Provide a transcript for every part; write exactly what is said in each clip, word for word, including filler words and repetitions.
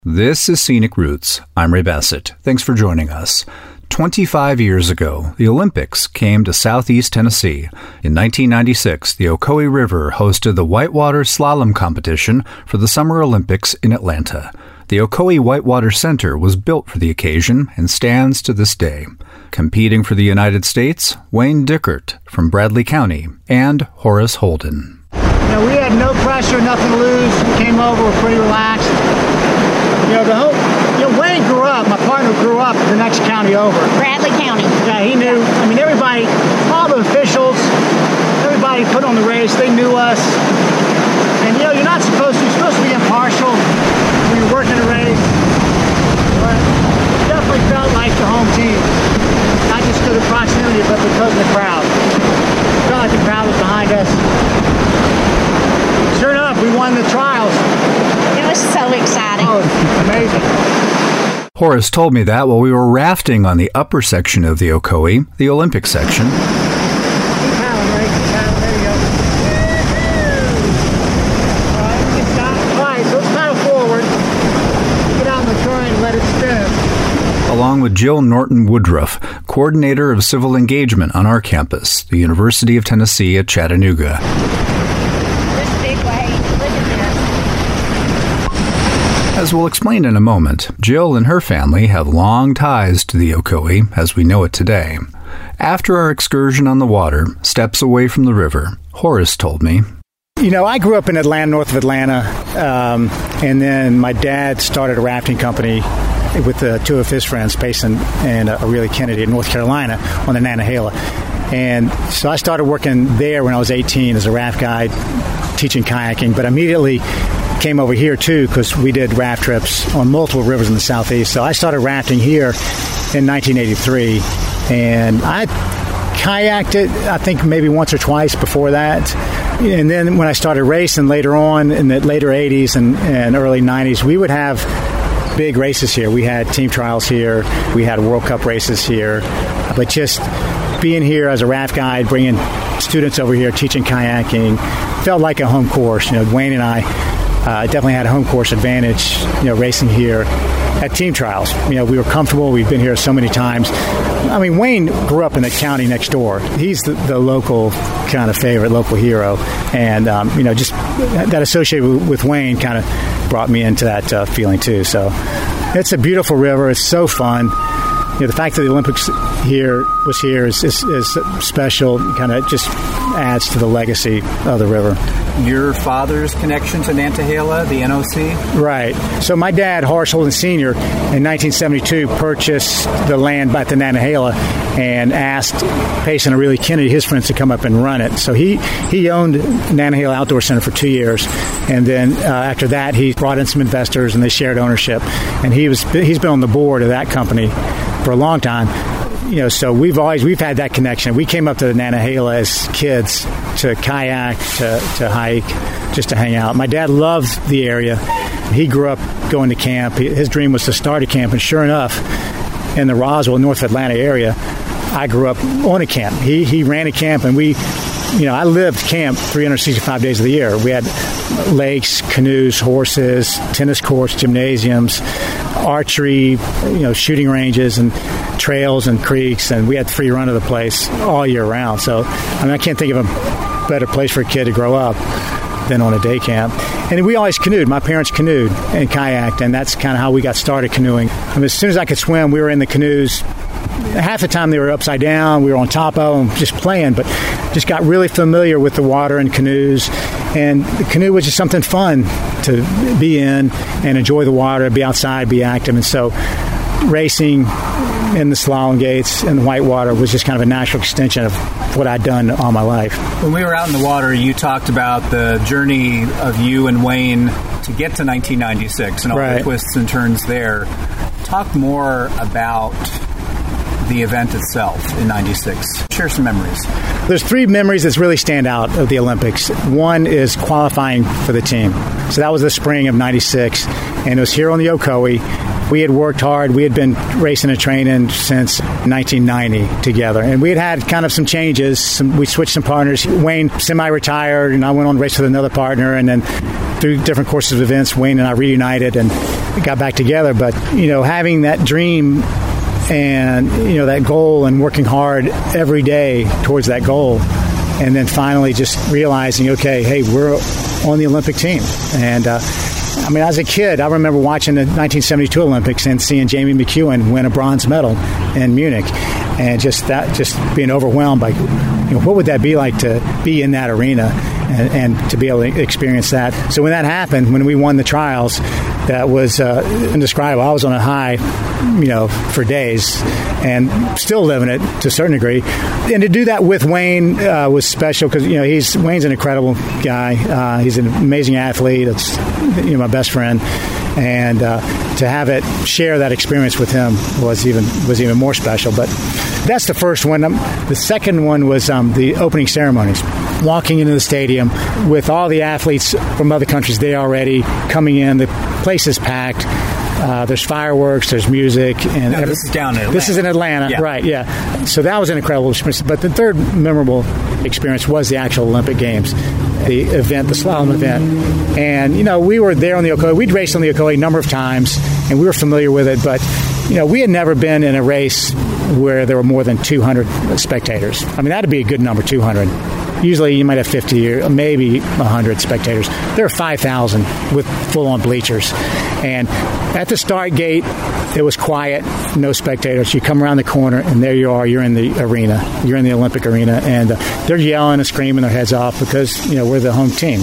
This is Scenic Roots. I'm Ray Bassett. Thanks for joining us. twenty-five years ago, the Olympics came to southeast Tennessee. In nineteen ninety-six, the Ocoee River hosted the whitewater slalom competition for the Summer Olympics in Atlanta. The Ocoee Whitewater Center was built for the occasion and stands to this day. Competing for the United States, Wayne Dickert from Bradley County and Horace Holden. You know, we had no pressure, nothing to lose. We came over, we're pretty relaxed. You know, the whole, you know, Wayne grew up, my partner grew up the next county over. Bradley County. Yeah, he knew, I mean, everybody, all the officials, everybody put on the race, they knew us. And, you know, you're not supposed to, you're supposed to be impartial when you're working a race. But it definitely felt like the home team. Not just because of proximity, but because of the crowd. It felt like the crowd was behind us. Sure enough, we won the trials. It was so exciting. Oh, amazing. Horace told me that while we were rafting on the upper section of the Ocoee, the Olympic section. Keep paddling, Ray. Keep paddling. There you go. All right, get down. All right, so let's paddle forward. Get out in the current and let it spin. Along with Jill Norton Woodruff, coordinator of civil engagement on our campus, the University of Tennessee at Chattanooga. As we'll explain in a moment, Jill and her family have long ties to the Ocoee as we know it today. After our excursion on the water, steps away from the river, Horace told me, You know, I grew up in Atlanta, north of Atlanta, um, and then my dad started a rafting company with uh, two of his friends, Payson and uh, Aurelia Kennedy in North Carolina on the Nantahala. And so I started working there when I was eighteen as a raft guide, teaching kayaking, but immediately came over here too because we did raft trips on multiple rivers in the southeast. So I started rafting here in nineteen eighty-three, and I kayaked it I think maybe once or twice before that. And then when I started racing later on in the later eighties and, and early nineties, we would have big races here. We had team trials here, we had World Cup races here, but just being here as a raft guide, bringing students over here, teaching kayaking, felt like a home course. You know, Wayne and I Uh, definitely had a home course advantage, you know, racing here at team trials. You know, we were comfortable. We've been here so many times. I mean, Wayne grew up in the county next door. He's the, the local kind of favorite, local hero. And, um, you know, just that associated with, with Wayne kind of brought me into that uh, feeling too. So it's a beautiful river. It's so fun. You know, the fact that the Olympics here was here is, is, is special. Kind of just adds to the legacy of the river. Your father's connection to Nantahala, the N O C? Right. So my dad, Horace Holden Senior, in nineteen seventy-two purchased the land at the Nantahala and asked Payson and Aurelia Kennedy, his friends, to come up and run it. So he, he owned Nantahala Outdoor Center for two years. And then uh, after that, he brought in some investors and they shared ownership. And he was he's been on the board of that company for a long time. You know, so we've always we've had that connection. We came up to the Nantahala as kids to kayak, to, to hike, just to hang out. My dad loved the area. He grew up going to camp. His dream was to start a camp, and sure enough, in the Roswell, North Atlanta area, I grew up on a camp. He he ran a camp, and we, you know, I lived camp three hundred sixty-five days of the year. We had lakes, canoes, horses, tennis courts, gymnasiums, archery, you know, shooting ranges, and trails and creeks, and we had free run of the place all year round. So, I mean, I can't think of a better place for a kid to grow up than on a day camp. And we always canoed. My parents canoed and kayaked, and that's kind of how we got started canoeing. I mean, as soon as I could swim, we were in the canoes. Half the time they were upside down, we were on top of them just playing, but just got really familiar with the water and canoes. And the canoe was just something fun to be in and enjoy the water, be outside, be active. And so racing in the slalom gates and the whitewater was just kind of a natural extension of what I'd done all my life. When we were out in the water, you talked about the journey of you and Wayne to get to nineteen ninety-six and all right. the twists and turns there. Talk more about the event itself in ninety-six. Share some memories. There's three memories that really stand out of the Olympics. One is qualifying for the team. So that was the spring of ninety-six, and it was here on the Ocoee. We had worked hard. We had been racing and training since nineteen ninety together. And we had had kind of some changes. Some, we switched some partners. Wayne semi-retired, and I went on to race with another partner. And then through different courses of events, Wayne and I reunited and got back together. But, you know, having that dream and, you know, that goal and working hard every day towards that goal, and then finally just realizing, okay, hey, we're on the Olympic team. And, uh, I mean, as a kid, I remember watching the nineteen seventy-two Olympics and seeing Jamie McEwen win a bronze medal in Munich, and just that, just being overwhelmed by, you know, what would that be like to be in that arena and, and to be able to experience that. So when that happened, when we won the trials, that was uh, indescribable. I was on a high, you know, for days, and still living it to a certain degree. And to do that with Wayne uh, was special because, you know, he's Wayne's an incredible guy. Uh, he's an amazing athlete. It's, you know, my best friend, and uh, to have it share that experience with him was even was even more special. But that's the first one. Um, the second one was um, the opening ceremonies. Walking into the stadium with all the athletes from other countries there already coming in. The place is packed. Uh, there's fireworks, there's music. And no, every, this is down in Atlanta. This is in Atlanta, yeah. Right, yeah. So that was an incredible experience. But the third memorable experience was the actual Olympic Games, the event, the slalom event. And, you know, we were there on the Ocoee. We'd raced on the Ocoee a number of times, and we were familiar with it. But, you know, we had never been in a race where there were more than two hundred spectators. I mean, that would be a good number, two hundred. Usually you might have fifty or maybe one hundred spectators. There are five thousand with full-on bleachers. And at the start gate, it was quiet, no spectators. You come around the corner, and there you are. You're in the arena. You're in the Olympic arena. And uh, they're yelling and screaming their heads off because, you know, we're the home team.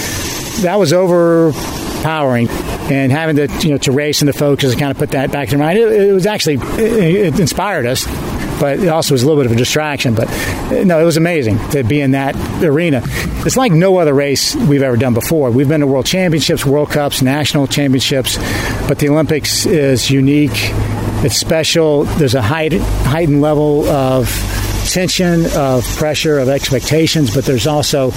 That was overpowering. And having to, you know, to race and to focus and kind of put that back in mind, it, it was actually, it, it inspired us. But it also was a little bit of a distraction. But, no, it was amazing to be in that arena. It's like no other race we've ever done before. We've been to World Championships, World Cups, National Championships, but the Olympics is unique. It's special. There's a height, heightened level of tension, of pressure, of expectations, but there's also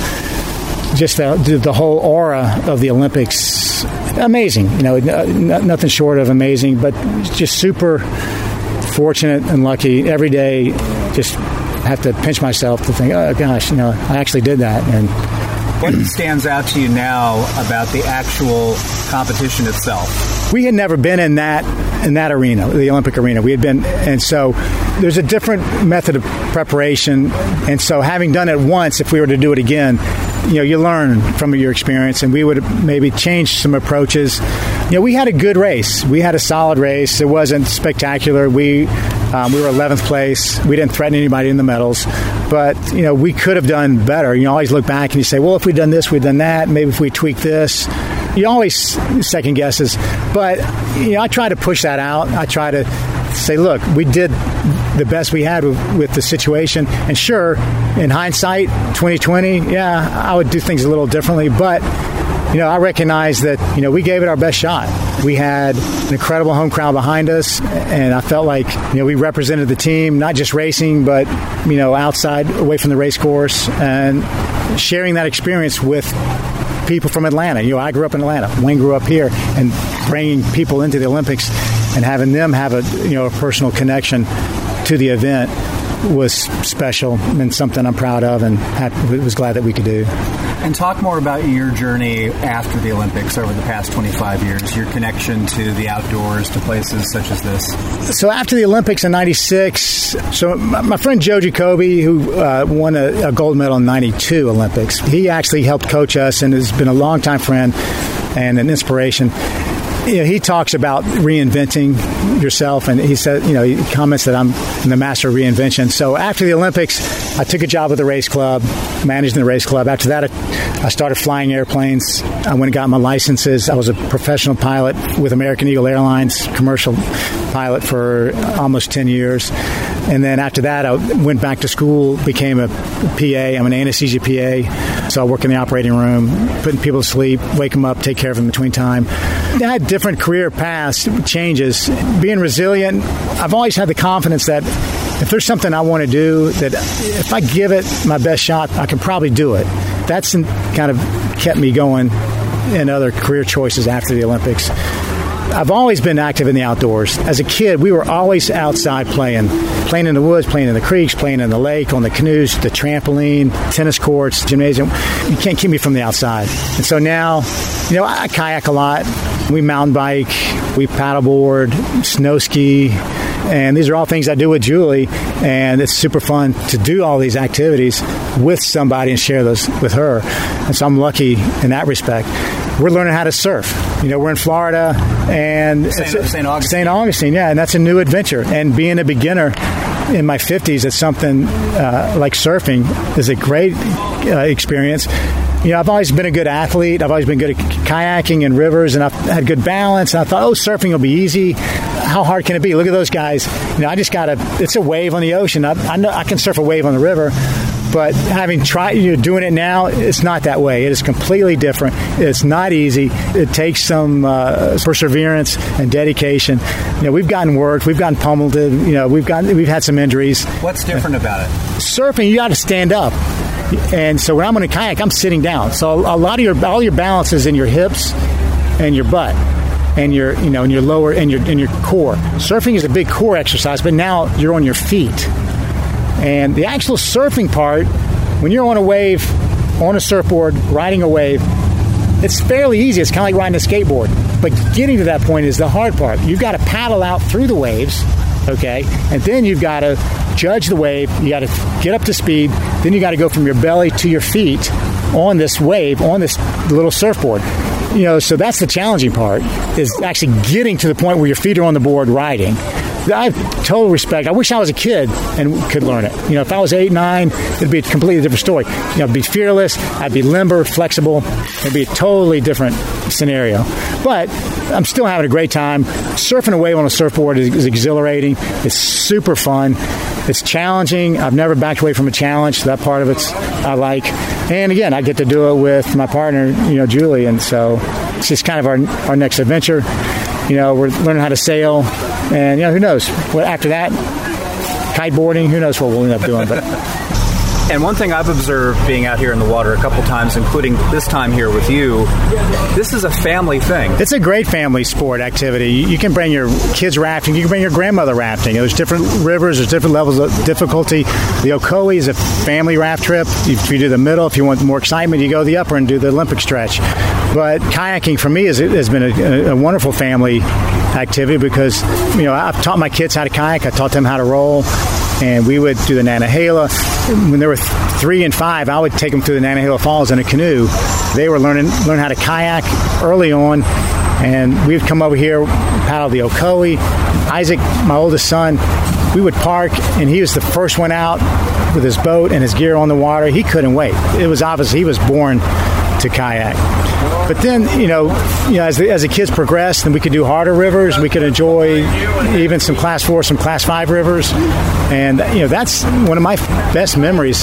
just the, the whole aura of the Olympics. Amazing. You know, nothing short of amazing, but just super fortunate and lucky. Every day, just have to pinch myself to think, oh gosh, you know, I actually did that. And what stands out to you now about the actual competition itself? We had never been in that in that arena, the Olympic arena. We had been, and so there's a different method of preparation. And so, having done it once, if we were to do it again, you know, you learn from your experience, and we would maybe change some approaches. You know, we had a good race. We had a solid race. It wasn't spectacular. We um, we were eleventh place. We didn't threaten anybody in the medals. But, you know, we could have done better. You always look back and you say, well, if we'd done this, we'd done that. Maybe if we tweaked this. You always second guesses. But, you know, I try to push that out. I try to say, look, we did the best we had with, with the situation. And sure, in hindsight, twenty twenty, yeah, I would do things a little differently. But, you know, I recognize that, you know, we gave it our best shot. We had an incredible home crowd behind us, and I felt like, you know, we represented the team, not just racing, but, you know, outside, away from the race course, and sharing that experience with people from Atlanta. You know, I grew up in Atlanta. Wayne grew up here, and bringing people into the Olympics and having them have a, you know, a personal connection to the event was special and something I'm proud of and happy, was glad that we could do. And talk more about your journey after the Olympics over the past twenty-five years, your connection to the outdoors, to places such as this. So after the Olympics in ninety-six, so my, my friend Joe Jacoby, who uh, won a, a gold medal in ninety-two Olympics, he actually helped coach us and has been a longtime friend and an inspiration. You know, he talks about reinventing yourself, and he said, you know, he comments that I'm the master of reinvention. So after the Olympics, I took a job with the race club, managing the race club. After that, I, I started flying airplanes. I went and got my licenses. I was a professional pilot with American Eagle Airlines, commercial pilot for almost ten years. And then after that, I went back to school, became a P A. I'm an anesthesia P A. So I work in the operating room, putting people to sleep, wake them up, take care of them between time. I had different career paths, changes. Being resilient, I've always had the confidence that if there's something I want to do, that if I give it my best shot, I can probably do it. That's kind of kept me going in other career choices after the Olympics. I've always been active in the outdoors. As a kid, we were always outside playing, playing in the woods, playing in the creeks, playing in the lake, on the canoes, the trampoline, tennis courts, gymnasium. You can't keep me from the outside. And so now, you know, I kayak a lot. We mountain bike, we paddleboard, snow ski, and these are all things I do with Julie, and it's super fun to do all these activities with somebody and share those with her. And so I'm lucky in that respect. We're learning how to surf. You know, we're in Florida, and Saint Saint Augustine. Saint Augustine, yeah, and that's a new adventure. And being a beginner in my fifties at something uh, like surfing is a great uh, experience. You know, I've always been a good athlete. I've always been good at kayaking and rivers, and I've had good balance. And I thought, oh, surfing will be easy. How hard can it be? Look at those guys. You know, I just got to, it's a wave on the ocean. I, I know I can surf a wave on the river, but having tried, you know, doing it now, it's not that way. It is completely different. It's not easy. It takes some uh, perseverance and dedication. You know, we've gotten worked. We've gotten pummeled. You know, we've gotten, we've had some injuries. What's different about it? Surfing, you got to stand up. And so when I'm on a kayak, I'm sitting down. So a lot of your, all your balance is in your hips and your butt and your, you know, and your lower and your, and your core. Surfing is a big core exercise, but now you're on your feet. And the actual surfing part, when you're on a wave, on a surfboard, riding a wave, it's fairly easy. It's kind of like riding a skateboard. But getting to that point is the hard part. You've got to paddle out through the waves, okay? And then you've got to judge the wave. You got to get up to speed. Then you got to go from your belly to your feet on this wave, on this little surfboard. You know, so that's the challenging part, is actually getting to the point where your feet are on the board riding. I have total respect. I wish I was a kid and could learn it. You know, if I was eight, nine, it'd be a completely different story. You know, I'd be fearless. I'd be limber, flexible. It'd be a totally different scenario. But I'm still having a great time. Surfing a wave on a surfboard is, is exhilarating. It's super fun. It's challenging. I've never backed away from a challenge. So that part of it's I like. And again, I get to do it with my partner, you know, Julie. And so it's just kind of our our next adventure. You know, we're learning how to sail. And, you know, who knows? Well, after that, kiteboarding, who knows what we'll end up doing. But And one thing I've observed being out here in the water a couple times, including this time here with you, this is a family thing. It's a great family sport activity. You can bring your kids rafting. You can bring your grandmother rafting. There's different rivers. There's different levels of difficulty. The Ocoee is a family raft trip. If you do the middle, if you want more excitement, you go the upper and do the Olympic stretch. But kayaking for me has, has been a, a wonderful family activity because, you know, I've taught my kids how to kayak. I taught them how to roll. And we would do the Nantahala. When they were three and five, I would take them through the Nantahala Falls in a canoe. They were learning learn how to kayak early on, and we would come over here, paddle the Ocoee. Isaac, my oldest son, we would park, and he was the first one out with his boat and his gear on the water. He couldn't wait. It was obvious he was born to kayak. But then, you know, you know, as the, as the kids progressed, then we could do harder rivers. We could enjoy even some class four, some class five rivers. And, you know, that's one of my best memories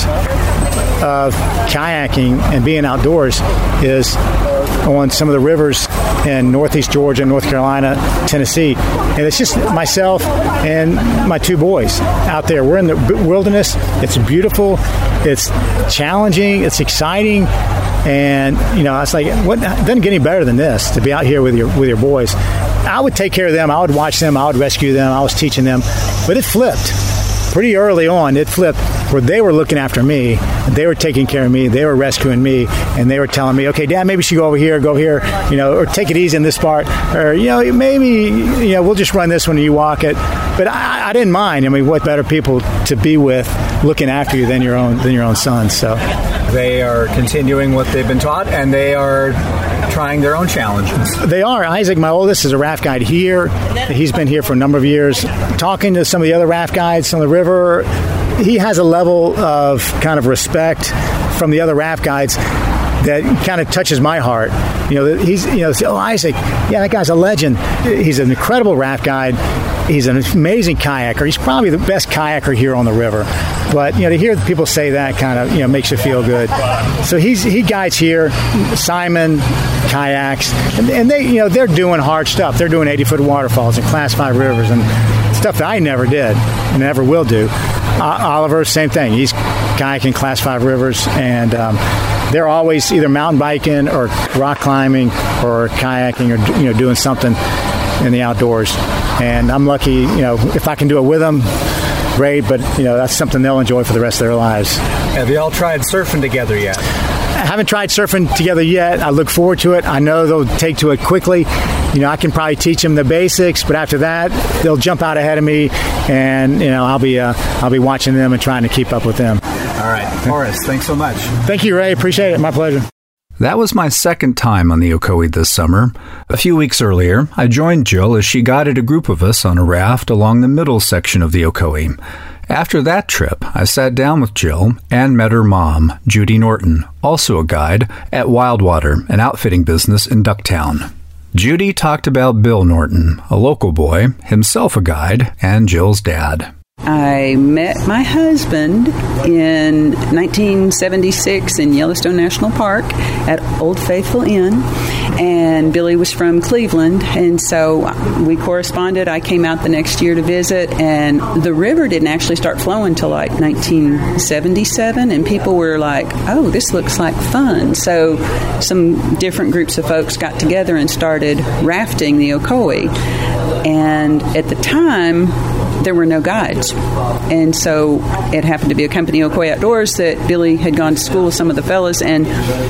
of kayaking and being outdoors is on some of the rivers in northeast Georgia, North Carolina, Tennessee. And it's just myself and my two boys out there. We're in the wilderness. It's beautiful. It's challenging. It's exciting. And, you know, I was like, what, it doesn't get any better than this, to be out here with your with your boys. I would take care of them. I would watch them. I would rescue them. I was teaching them. But it flipped. Pretty early on, it flipped where they were looking after me. They were taking care of me. They were rescuing me. And they were telling me, okay, Dad, maybe you should go over here, go here, you know, or take it easy in this part. Or, you know, maybe, you know, we'll just run this one and you walk it. But I, I didn't mind. I mean, what better people to be with looking after you than your own than your own sons. So they are continuing what they've been taught, and they are trying their own challenges. They are. Isaac, my oldest, is a raft guide here. He's been here for a number of years. Talking to some of the other raft guides on the river, he has a level of kind of respect from the other raft guides that kind of touches my heart. You know, he's, you know, oh, Isaac, yeah, that guy's a legend. He's an incredible raft guide. He's an amazing kayaker. He's probably the best kayaker here on the river. But, you know, to hear people say that kind of, you know, makes you feel good. So he's he guides here. Simon kayaks. And, and they, you know, they're doing hard stuff. They're doing eighty-foot waterfalls and class five rivers and stuff that I never did and never will do. Uh, Oliver, same thing. He's kayaking class five rivers, and um, they're always either mountain biking or rock climbing or kayaking or, you know, doing something. in the outdoors. And I'm lucky, you know, if I can do it with them, great, but, you know, that's something they'll enjoy for the rest of their lives. Have you all tried surfing together yet? I haven't tried surfing together yet. I look forward to it. I know they'll take to it quickly. You know, I can probably teach them the basics, but after that, they'll jump out ahead of me, and, you know, I'll be uh, I'll be watching them and trying to keep up with them. All right. Horace, thanks so much. Thank you, Ray. Appreciate it. My pleasure. That was my second time on the Ocoee this summer. A few weeks earlier, I joined Jill as she guided a group of us on a raft along the middle section of the Ocoee. After that trip, I sat down with Jill and met her mom, Judy Norton, also a guide at Wildwater, an outfitting business in Ducktown. Judy talked about Bill Norton, a local boy, himself a guide, and Jill's dad. I met my husband in nineteen seventy-six in Yellowstone National Park at Old Faithful Inn, and Billy was from Cleveland, and so we corresponded. I came out the next year to visit, and the river didn't actually start flowing until like nineteen seventy-seven, and people were like, oh, this looks like fun. So some different groups of folks got together and started rafting the Ocoee, and at the time, there were no guides. And so it happened to be a company, Ocoee Outdoors, that Billy had gone to school with some of the fellas, and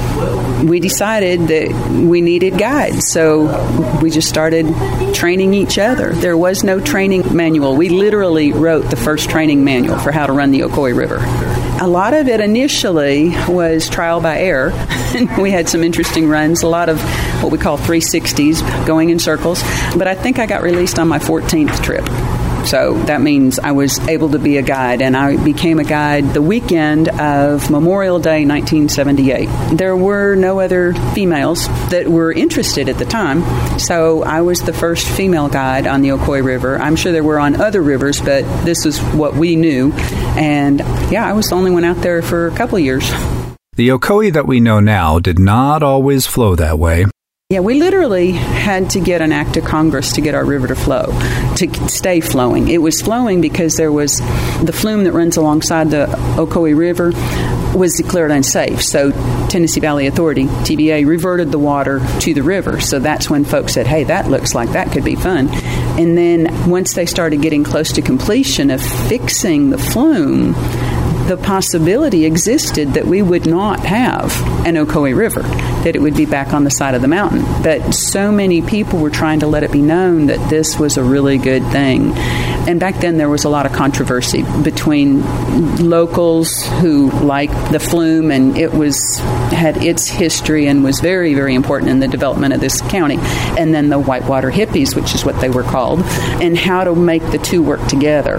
we decided that we needed guides. So we just started training each other. There was no training manual. We literally wrote the first training manual for how to run the Ocoee River. A lot of it initially was trial by error. We had some interesting runs, a lot of what we call three sixties, going in circles. But I think I got released on my fourteenth trip. So that means I was able to be a guide, and I became a guide the weekend of Memorial Day, nineteen seventy-eight. There were no other females that were interested at the time, so I was the first female guide on the Ocoee River. I'm sure there were on other rivers, but this is what we knew. And, yeah, I was the only one out there for a couple of years. The Ocoee that we know now did not always flow that way. Yeah, we literally had to get an act of Congress to get our river to flow, to stay flowing. It was flowing because there was the flume that runs alongside the Ocoee River was declared unsafe. So Tennessee Valley Authority, T V A, reverted the water to the river. So that's when folks said, hey, that looks like that could be fun. And then once they started getting close to completion of fixing the flume, the possibility existed that we would not have an Ocoee River, that it would be back on the side of the mountain. But so many people were trying to let it be known that this was a really good thing. And back then there was a lot of controversy between locals who liked the flume, and it was had its history and was very, very important in the development of this county, and then the whitewater hippies, which is what they were called, and how to make the two work together.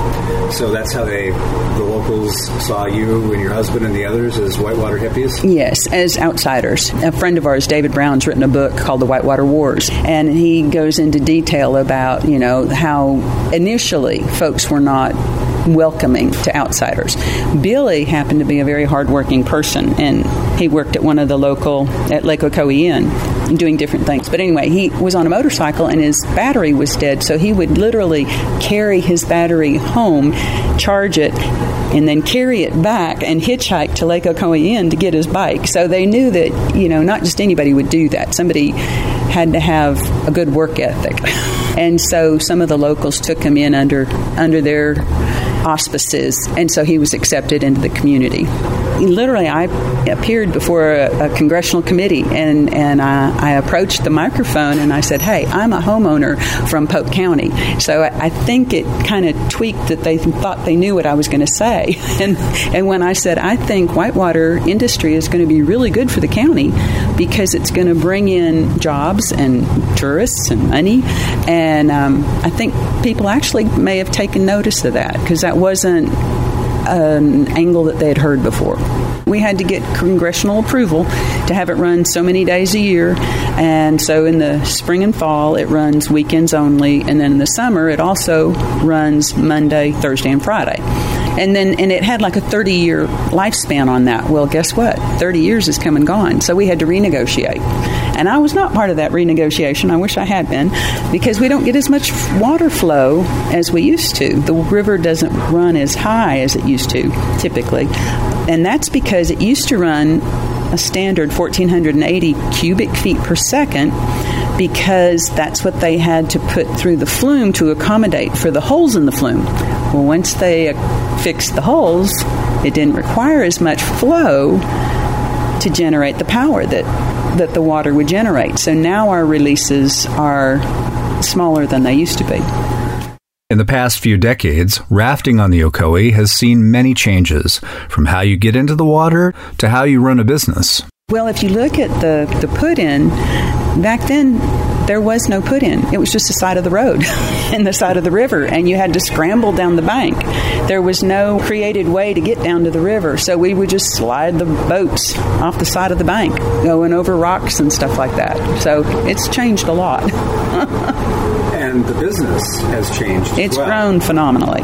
So that's how they, the locals saw you and your husband and the others as whitewater hippies? Yes, as outsiders. A friend of ours, David Brown's written a book called The Whitewater Wars, and he goes into detail about, you know, how initially folks were not welcoming to outsiders. Billy happened to be a very hardworking person, and he worked at one of the local, at Lake Ocoee Inn, doing different things. But anyway, he was on a motorcycle and his battery was dead, so he would literally carry his battery home, charge it, and then carry it back and hitchhike to Lake Ocoee Inn to get his bike. So they knew that, you know, not just anybody would do that. Somebody had to have a good work ethic. And so some of the locals took him in under under their auspices, and so he was accepted into the community. Literally, I appeared before a, a congressional committee, and, and I, I approached the microphone, and I said, hey, I'm a homeowner from Polk County. So I, I think it kind of tweaked that they thought they knew what I was going to say. And, and when I said, I think whitewater industry is going to be really good for the county because it's going to bring in jobs and tourists and money, and um, I think people actually may have taken notice of that because that wasn't an angle that they had heard before. We had to get congressional approval to have it run so many days a year, and so in the spring and fall it runs weekends only, and then in the summer it also runs Monday, Thursday, and Friday. And then, and it had like a thirty-year lifespan on that. Well, guess what? thirty years has come and gone, so we had to renegotiate. And I was not part of that renegotiation. I wish I had been, because we don't get as much water flow as we used to. The river doesn't run as high as it used to, typically. And that's because it used to run a standard one thousand four hundred eighty cubic feet per second, because that's what they had to put through the flume to accommodate for the holes in the flume. Well, once they fixed the holes, it didn't require as much flow to generate the power that, that the water would generate. So now our releases are smaller than they used to be. In the past few decades, rafting on the Ocoee has seen many changes, from how you get into the water to how you run a business. Well, if you look at the, the put-in, back then there was no put-in. It was just the side of the road and the side of the river, and you had to scramble down the bank. There was no created way to get down to the river, so we would just slide the boats off the side of the bank, going over rocks and stuff like that. So it's changed a lot. And the business has changed as It's well. grown phenomenally.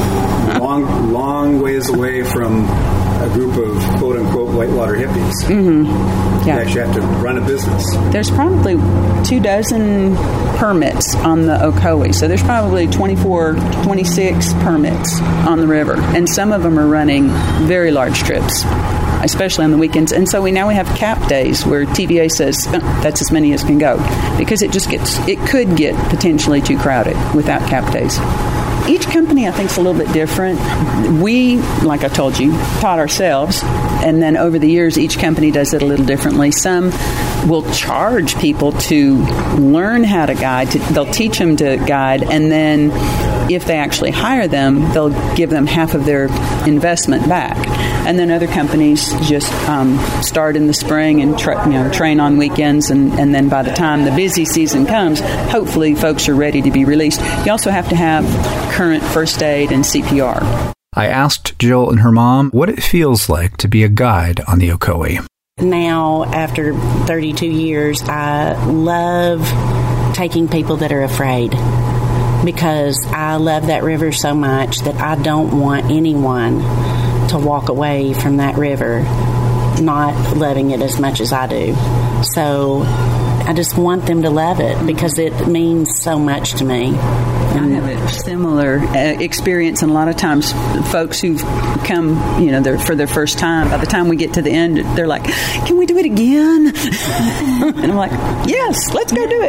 long, long ways away from a group of quote-unquote whitewater hippies. Mm-hmm. Yeah. You actually have to run a business. There's probably two dozen permits on the Ocoee. So there's probably twenty-four, twenty-six permits on the river. And some of them are running very large trips, especially on the weekends. And so we now we have cap days where T V A says oh, that's as many as can go, because it just gets, it could get potentially too crowded without cap days. Each company, I think, is a little bit different. We, like I told you, taught ourselves, and then over the years, each company does it a little differently. Some will charge people to learn how to guide. To, they'll teach them to guide, and then if they actually hire them, they'll give them half of their investment back. And then other companies just um, start in the spring and tra- you know, train on weekends, and, and then by the time the busy season comes, hopefully folks are ready to be released. You also have to have current first aid and C P R. I asked Jill and her mom what it feels like to be a guide on the Ocoee. Now, after thirty-two years, I love taking people that are afraid, because I love that river so much that I don't want anyone to walk away from that river not loving it as much as I do. So I just want them to love it because it means so much to me. I have a similar uh, experience, and a lot of times folks who've come, you know, they're, for their first time, by the time we get to the end, they're like, can we do it again? And I'm like, yes, let's go do it.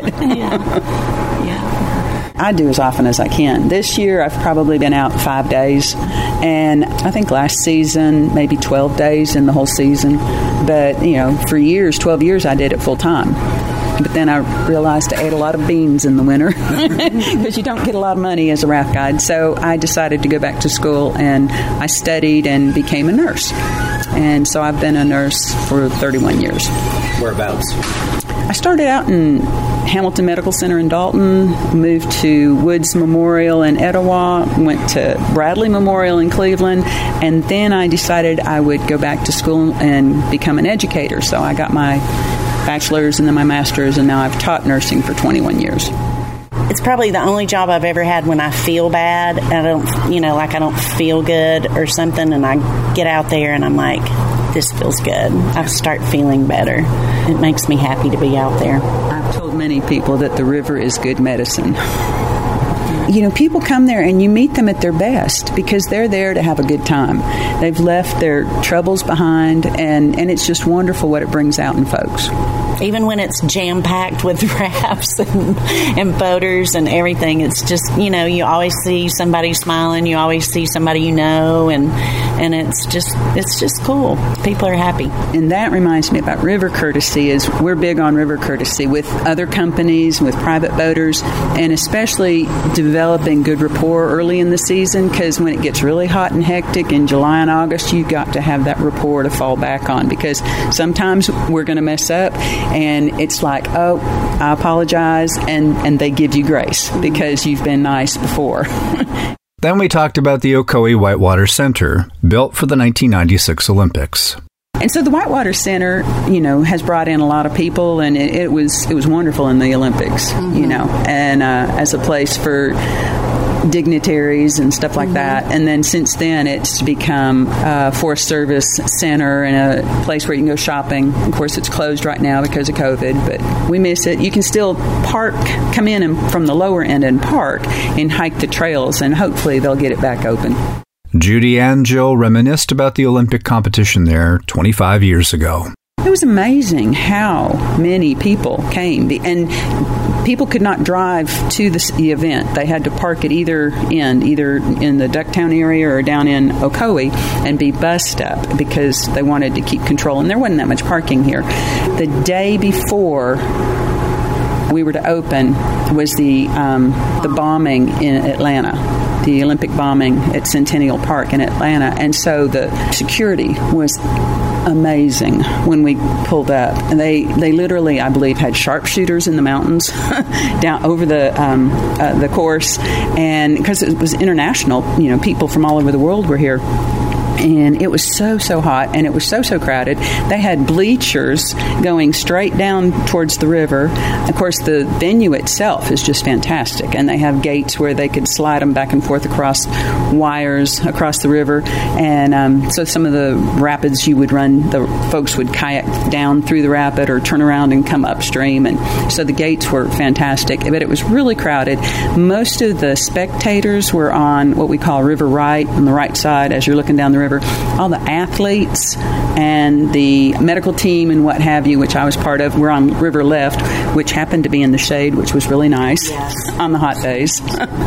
Yeah. Yeah. I do as often as I can. This year, I've probably been out five days, and I think last season, maybe twelve days in the whole season. But, you know, for years, twelve years, I did it full time. But then I realized I ate a lot of beans in the winter because you don't get a lot of money as a raft guide. So I decided to go back to school, and I studied and became a nurse. And so I've been a nurse for thirty-one years. Whereabouts? I started out in Hamilton Medical Center in Dalton, moved to Woods Memorial in Etowah, went to Bradley Memorial in Cleveland, and then I decided I would go back to school and become an educator. So I got my bachelor's and then my master's, and now I've taught nursing for twenty-one years. It's probably the only job I've ever had when I feel bad. I don't, you know, like I don't feel good or something, and I get out there and I'm like, this feels good. I start feeling better. It makes me happy to be out there. I've told many people that the river is good medicine. You know, people come there and you meet them at their best because they're there to have a good time. They've left their troubles behind, and, and it's just wonderful what it brings out in folks. Even when it's jam-packed with rafts and, and boaters and everything, it's just, you know, you always see somebody smiling, you always see somebody you know, and and it's just it's just cool. People are happy. And that reminds me about river courtesy. Is we're big on river courtesy with other companies, with private boaters, and especially developing good rapport early in the season, because when it gets really hot and hectic in July and August, you've got to have that rapport to fall back on, because sometimes we're going to mess up. And it's like, oh, I apologize, and, and they give you grace because you've been nice before. Then we talked about the Ocoee Whitewater Center, built for the nineteen ninety-six Olympics. And so the Whitewater Center, you know, has brought in a lot of people, and it, it was it was wonderful in the Olympics, mm-hmm. you know, and uh, as a place for dignitaries and stuff like mm-hmm. that. And then since then, it's become a Forest Service center and a place where you can go shopping. Of course, it's closed right now because of COVID, but we miss it. You can still park, come in and, from the lower end and park and hike the trails, and hopefully they'll get it back open. Judy and Jill reminisced about the Olympic competition there twenty-five years ago. It was amazing how many people came. And people could not drive to the, the event. They had to park at either end, either in the Ducktown area or down in Ocoee, and be bussed up because they wanted to keep control. And there wasn't that much parking here. The day before we were to open was the um, the bombing in Atlanta, the Olympic bombing at Centennial Park in Atlanta. And so the security was amazing when we pulled up. And they, they literally, I believe, had sharpshooters in the mountains down over the um, uh, the course. And because it was international, you know, people from all over the world were here. And it was so, so hot, and it was so, so crowded. They had bleachers going straight down towards the river. Of course, the venue itself is just fantastic, and they have gates where they could slide them back and forth across wires across the river. And um, so some of the rapids you would run, the folks would kayak down through the rapid or turn around and come upstream. And so the gates were fantastic, but it was really crowded. Most of the spectators were on what we call River Right, on the right side as you're looking down the river. All the athletes and the medical team and what have you, which I was part of, were on River Left, which happened to be in the shade, which was really nice yes. on the hot days.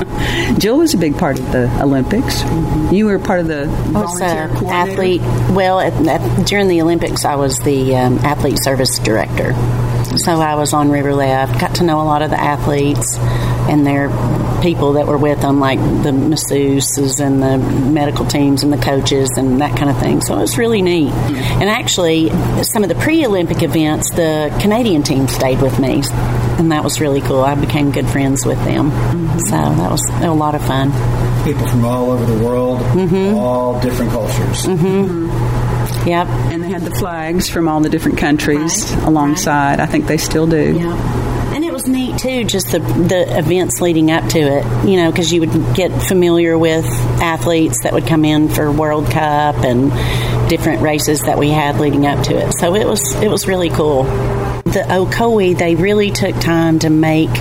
Jill was a big part of the Olympics. Mm-hmm. You were part of the volunteer uh, athlete. Well, at, at, during the Olympics, I was the um, athlete service director. So I was on River Left, got to know a lot of the athletes and their people that were with them, like the masseuses and the medical teams and the coaches and that kind of thing. So it was really neat. Mm-hmm. And actually, some of the pre-Olympic events, the Canadian team stayed with me, and that was really cool. I became good friends with them. Mm-hmm. So that was a lot of fun. People from all over the world, mm-hmm. all different cultures. Mm-hmm. Mm-hmm. Yep. And they had the flags from all the different countries right. alongside. Right. I think they still do. Yep. And it was neat, too, just the the events leading up to it, you know, because you would get familiar with athletes that would come in for World Cup and different races that we had leading up to it. So it was it was really cool. The Ocoee, they really took time to make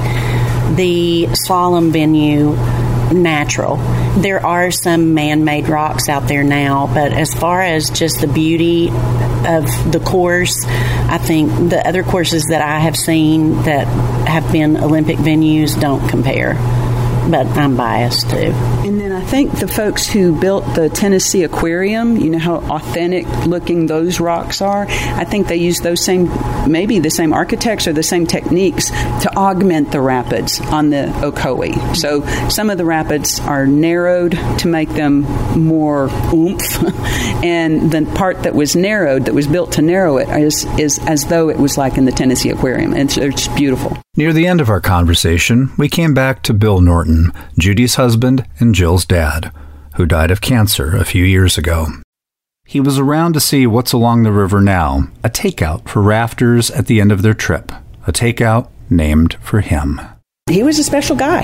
the slalom venue natural. There are some man-made rocks out there now, but as far as just the beauty of the course, I think the other courses that I have seen that have been Olympic venues don't compare. But I'm biased, too. And then I think the folks who built the Tennessee Aquarium, you know how authentic looking those rocks are? I think they use those same, maybe the same architects or the same techniques to augment the rapids on the Ocoee. So some of the rapids are narrowed to make them more oomph, and the part that was narrowed, that was built to narrow it, is, is as though it was like in the Tennessee Aquarium. It's, it's beautiful. Near the end of our conversation, we came back to Bill Norton, Judy's husband and Jill's dad, who died of cancer a few years ago. He was around to see what's along the river now, a takeout for rafters at the end of their trip, a takeout named for him. He was a special guy.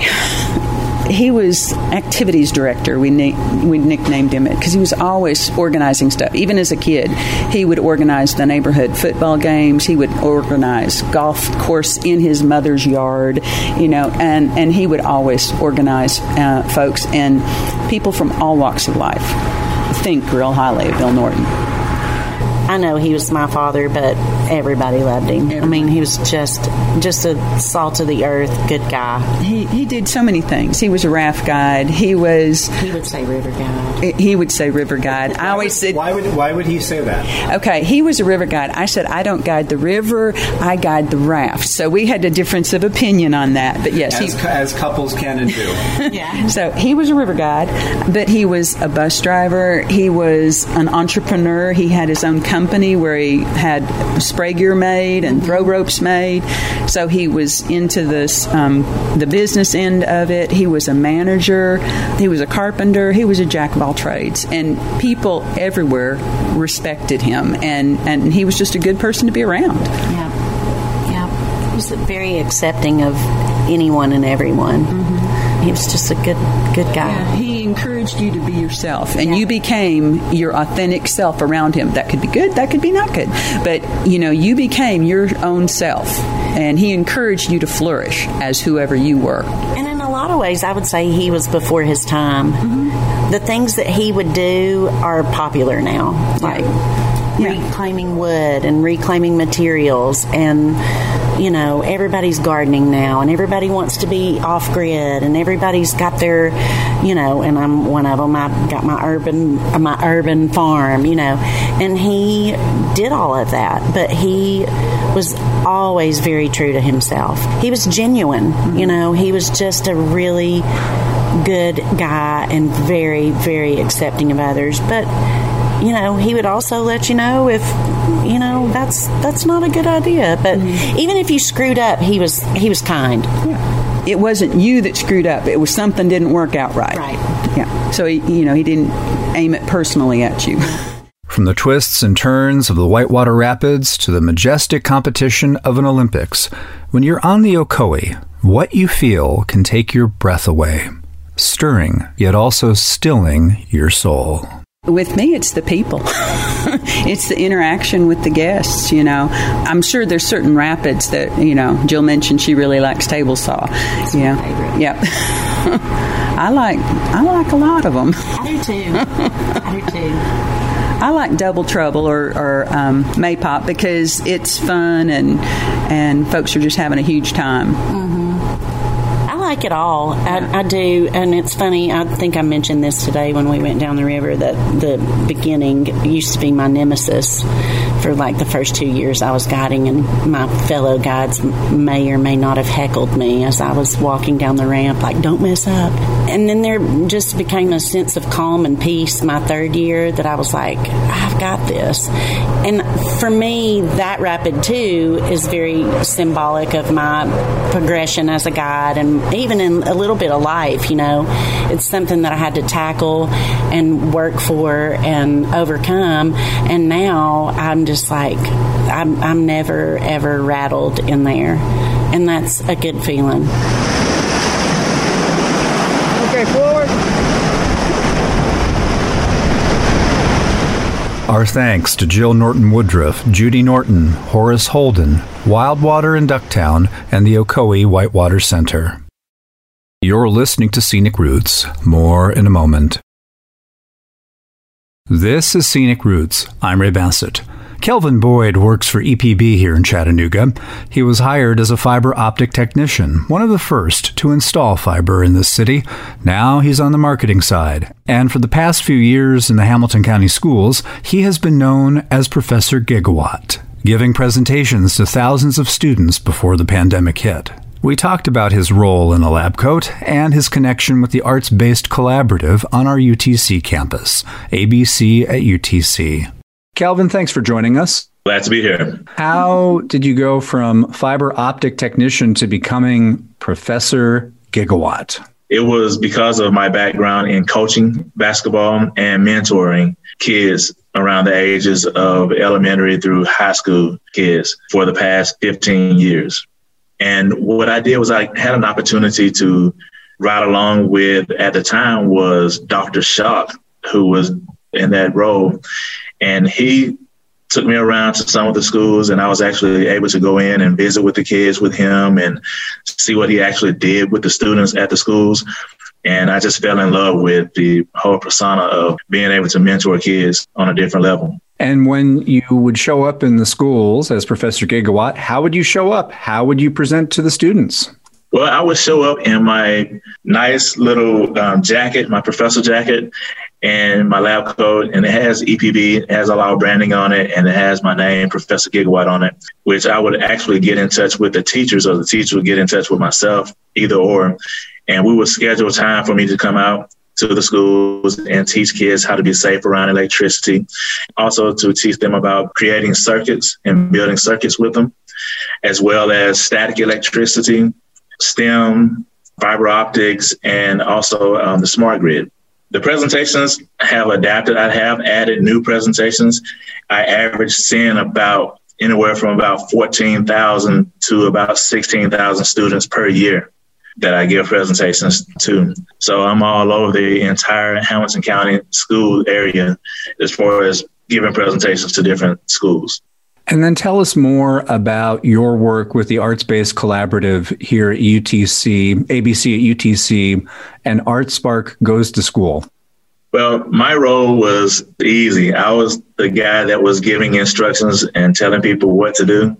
He was activities director, we na- we nicknamed him it, because he was always organizing stuff. Even as a kid, he would organize the neighborhood football games. He would organize golf course in his mother's yard, you know, and, and he would always organize uh, folks and people from all walks of life think real highly of Bill Norton. I know he was my father, but everybody loved him. Everybody. I mean, he was just just a salt of the earth, good guy. He he did so many things. He was a raft guide. He was... He would say river guide. He would say river guide. I always would, said... Why would, why would he say that? Okay, he was a river guide. I said, I don't guide the river, I guide the raft. So we had a difference of opinion on that. But yes, as, he, as couples can and do. Yeah. So he was a river guide, but he was a bus driver. He was an entrepreneur. He had his own company where he had spray gear made and throw ropes made. So he was into this, um, the business end of it. He was a manager. He was a carpenter. He was a jack of all trades. And people everywhere respected him. And, and he was just a good person to be around. Yeah. Yeah. He was very accepting of anyone and everyone. Mm-hmm. He was just a good good guy. Yeah, he encouraged you to be yourself, and yeah. you became your authentic self around him. That could be good, that could be not good. But, you know, you became your own self, and he encouraged you to flourish as whoever you were. And in a lot of ways, I would say he was before his time. Mm-hmm. The things that he would do are popular now. Like Yeah. reclaiming wood and reclaiming materials, and you know, everybody's gardening now, and everybody wants to be off grid, and everybody's got their, you know, and I'm one of them. I got my urban my urban farm, you know, and he did all of that, but he was always very true to himself. He was genuine, mm-hmm. you know. He was just a really good guy and very, very accepting of others, but you know, he would also let you know if, you know, that's that's not a good idea. But mm-hmm. even if you screwed up, he was he was kind. Yeah. It wasn't you that screwed up. It was something didn't work out right. Right. Yeah. So, he, you know, he didn't aim it personally at you. From the twists and turns of the Whitewater Rapids to the majestic competition of an Olympics, when you're on the Ocoee, what you feel can take your breath away, stirring yet also stilling your soul. With me, it's the people. It's the interaction with the guests, you know. I'm sure there's certain rapids that, you know, Jill mentioned she really likes table saw. That's yeah. my favorite. Yep. I like I like a lot of them. I do too. I do too. I like Double Trouble or, or um, Maypop because it's fun and and folks are just having a huge time. Mm-hmm. I like it all. I, I do, and it's funny. I think I mentioned this today when we went down the river that the beginning used to be my nemesis for like the first two years I was guiding, and my fellow guides may or may not have heckled me as I was walking down the ramp, like, don't mess up. And then there just became a sense of calm and peace my third year that I was like, I've got this. And for me, that rapid too is very symbolic of my progression as a guide, and even in a little bit of life, you know. It's something that I had to tackle and work for and overcome, and now I'm just like, I'm, I'm never, ever rattled in there, and that's a good feeling. Okay, forward. Our thanks to Jill Norton Woodruff, Judy Norton, Horace Holden, Wildwater in Ducktown, and the Ocoee Whitewater Center. You're listening to Scenic Roots. More in a moment. This is Scenic Roots. I'm Ray Bassett. Kelvin Boyd works for E P B here in Chattanooga. He was hired as a fiber optic technician, one of the first to install fiber in this city. Now he's on the marketing side. And for the past few years in the Hamilton County Schools, he has been known as Professor Gigawatt, giving presentations to thousands of students before the pandemic hit. We talked about his role in a lab coat and his connection with the arts-based collaborative on our U T C campus, A B C at U T C. Kelvin, thanks for joining us. Glad to be here. How did you go from fiber optic technician to becoming Professor Gigawatt? It was because of my background in coaching basketball and mentoring kids around the ages of elementary through high school kids for the past fifteen years. And what I did was I had an opportunity to ride along with, at the time, was Doctor Shock, who was in that role. And he took me around to some of the schools, and I was actually able to go in and visit with the kids with him and see what he actually did with the students at the schools. And I just fell in love with the whole persona of being able to mentor kids on a different level. And when you would show up in the schools as Professor Gigawatt, how would you show up? How would you present to the students? Well, I would show up in my nice little um, jacket, my professor jacket, and my lab coat, and it has E P B, it has a lot of branding on it, and it has my name, Professor Gigawatt, on it, which I would actually get in touch with the teachers, or the teacher would get in touch with myself, either or, and we would schedule time for me to come out to the schools and teach kids how to be safe around electricity, also to teach them about creating circuits and building circuits with them, as well as static electricity, STEM, fiber optics, and also um, the smart grid. The presentations have adapted. I have added new presentations. I average seeing about anywhere from about fourteen thousand to about sixteen thousand students per year that I give presentations to. So I'm all over the entire Hamilton County school area as far as giving presentations to different schools. And then tell us more about your work with the Arts-Based Collaborative here at U T C, A B C at U T C, and ArtSpark Goes to School. Well, my role was easy. I was the guy that was giving instructions and telling people what to do.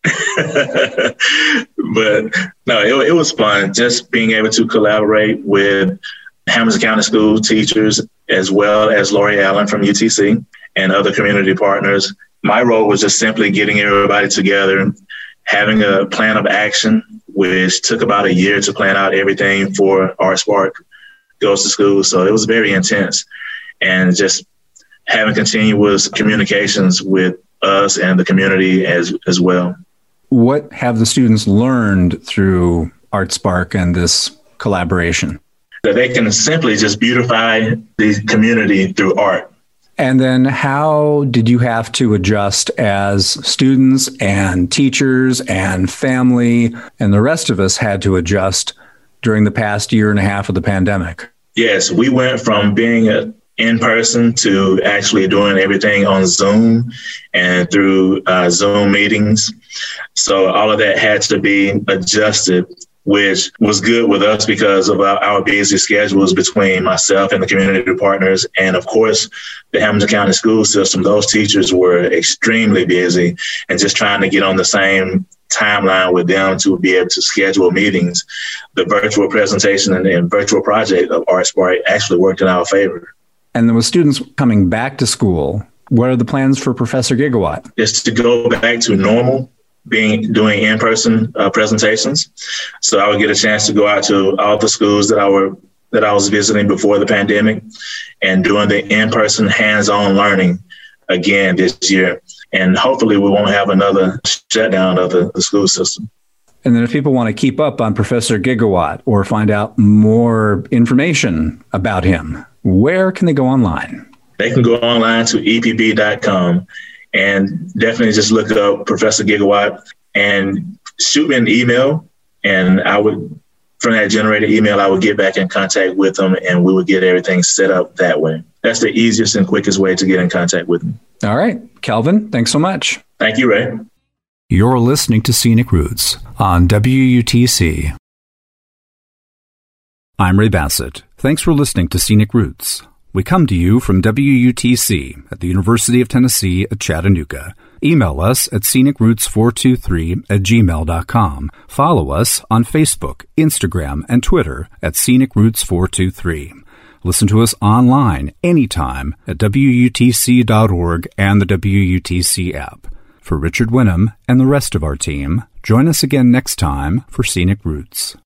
But no, it, it was fun just being able to collaborate with Hamilton County School teachers as well as Lori Allen from U T C and other community partners. My role was just simply getting everybody together, having a plan of action, which took about a year to plan out everything for ArtSpark Goes to School. So it was very intense, and just having continuous communications with us and the community as as well. What have the students learned through ArtSpark and this collaboration? That they can simply just beautify the community through art. And then how did you have to adjust as students and teachers and family and the rest of us had to adjust during the past year and a half of the pandemic? Yes, we went from being a in person to actually doing everything on Zoom and through uh, Zoom meetings. So all of that had to be adjusted, which was good with us because of our, our busy schedules between myself and the community partners. And of course, the Hamilton County school system, those teachers were extremely busy and just trying to get on the same timeline with them to be able to schedule meetings. The virtual presentation and, and virtual project of ArtSpark actually worked in our favor. And then with students coming back to school, what are the plans for Professor Gigawatt? It's to go back to normal, being doing in-person uh, presentations. So I would get a chance to go out to all the schools that I were that I was visiting before the pandemic and doing the in-person hands-on learning again this year. And hopefully we won't have another shutdown of the, the school system. And then if people want to keep up on Professor Gigawatt or find out more information about him, where can they go online? They can go online to E P B dot com and definitely just look up Professor Gigawatt and shoot me an email. And I would, from that generated email, I would get back in contact with them and we would get everything set up that way. That's the easiest and quickest way to get in contact with me. All right. Calvin, thanks so much. Thank you, Ray. You're listening to Scenic Roots on W U T C. I'm Ray Bassett. Thanks for listening to Scenic Roots. We come to you from W U T C at the University of Tennessee at Chattanooga. Email us at scenic roots four two three at gmail dot com. Follow us on Facebook, Instagram, and Twitter at scenic roots four two three. Listen to us online anytime at W U T C dot org and the W U T C app. For Richard Winham and the rest of our team, join us again next time for Scenic Roots.